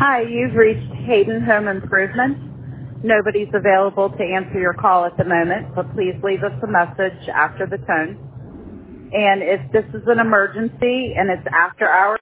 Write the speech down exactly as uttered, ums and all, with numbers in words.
Hi, you've reached Hayden Home Improvement. Nobody's available to answer your call at the moment, but please leave us a message after the tone. And if this is an emergency and it's after hours,